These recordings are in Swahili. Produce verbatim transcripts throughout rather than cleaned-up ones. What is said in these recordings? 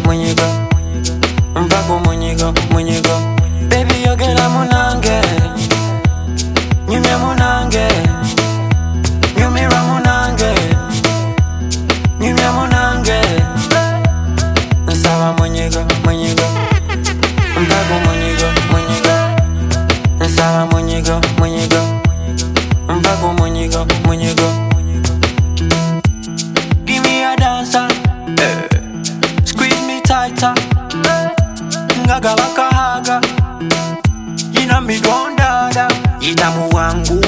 munyigo. Mpaku munyigo, munyigo. Baby yogela munange, nyumye munange, nyumira munange, nyumye munange. Nsaba munyigo, munyigo. Mpaku munyigo, munyigo. Nsaba munyigo, munyigo. Mpaku munyigo, munyigo. Give me a dancer, eh. Squeeze me tighter, eh. Ngaga waka haga, ina mi dada, itamu wangu.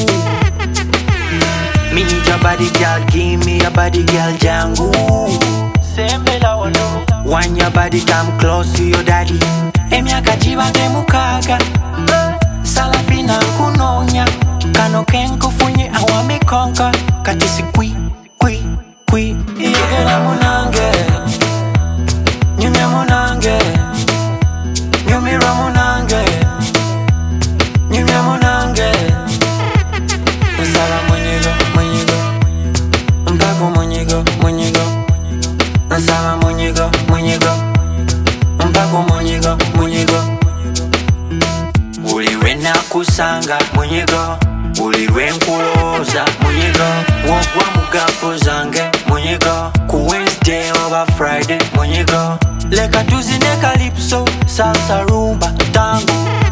Me need your body girl, give me your body girl jangu. Sembela wano, want your body come close to your daddy. Emyaka jiba temukaga, salafina kunonya. Kano kenko funye awame konka, katisi kwi, kwi, kwi. Yegela munange, nyumya munange, nyumira munange, nyumya munange. Nsaba munyigo, munyigo. Mpaku munyigo, munyigo. Nsaba munyigo, munyigo. Mpaku munyigo, munyigo. Uliwe nakusanga munyigo, uliwe nkuloza munyigo. Wogwa mugapo zange munyigo, ku Wednesday over Friday munyigo. Leka tuzine calypso, salsa, rumba, tango.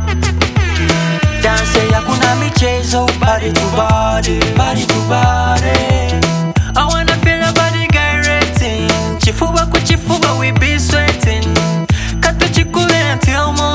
Dance ya kuna michezo, body to body, body to body. I wanna feel your body gyrating. Chifuba ku chifuba we be sweating. Katu chikule until morning.